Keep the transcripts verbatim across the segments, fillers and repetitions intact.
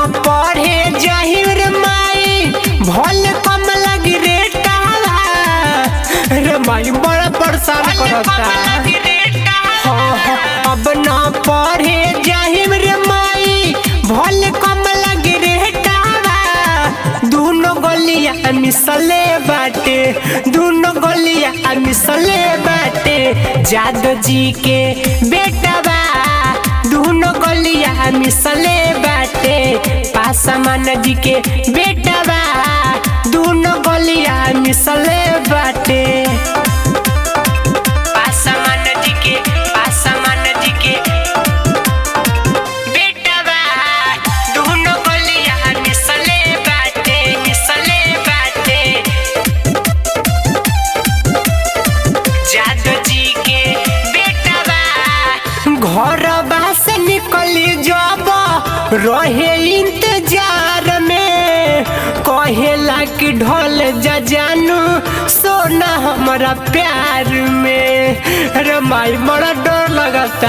पढ़े जहिर माई भल कम लगी रे टावा रे माई बड़ा परेशान करता। हाँ हाँ अब ना पढ़े जहिर माई भल कम लगी रे टावा दोनों गलिया मिसले बाटे दोनों गलिया मिसले बाटे जादो जी के बेटवा दोनों गलिया मिसले बाटे पासमान जी के बेटवा दोनों गलिया मिसले बाटे पासमान जी के पासमान जी के बेटवा दोनों गलिया मिसले बाटे मिसले बाटे जादो जी के बेटवा घर से निकली जब रहे इंतजार में कहेला कि ढोल जा जानू सोना हमारा प्यार में रे माई बड़ा डर लगता।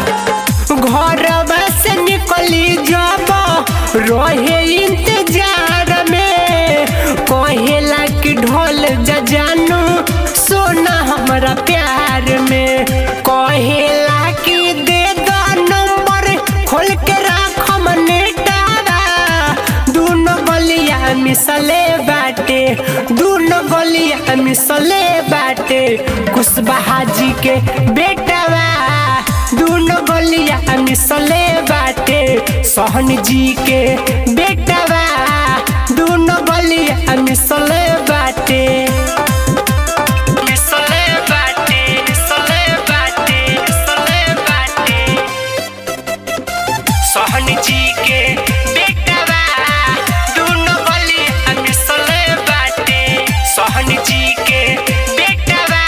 घर से निकली जब रहे इंतजार में कहेला कि ढोल जा जानू सोना हमारा प्यार में कहेला कि दे दो नंबर खोल के राख मने डारा दोनों गलिया मिसले बाटे दोनों गलिया मिसले बाटे कुशवाहा जी के बेटवा दोनों गलिया मिसले बाटे सोहन जी के बेटवा दोनों गलिया मिसले बाटे मिसले बाटे मिसले बाटे मिसले बाटे सोहन जी के बेटवा दोनों गलिया मिसले बाटे सोहन जी के बेटवा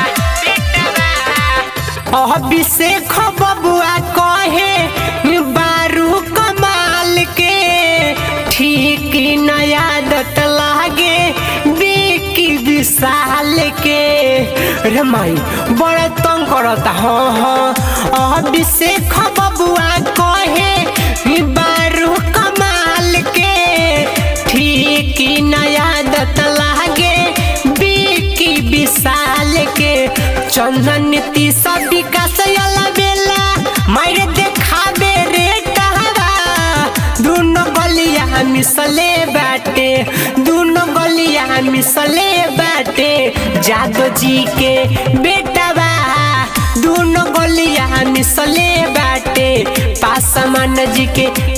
बेटवा अभिषेक बबुआ कहे बारू कमाल के ठीक नया आदत लागे बिकी विशाल के रे माई बड़ा तंग करता। हाँ हाँ अभिषेक बबुआ कहे बारू कमाल के ठीक नया आदत लागे बिकी विशाल के चंदन नीति सब विकास बेला मारे देखाबे रे टहरा दोनों गलिया मिसले बाटे दोनों गलिया मिसले बाटे जादो जी के बेटवा दोनों गलिया मिसले बाटे पासमान जी के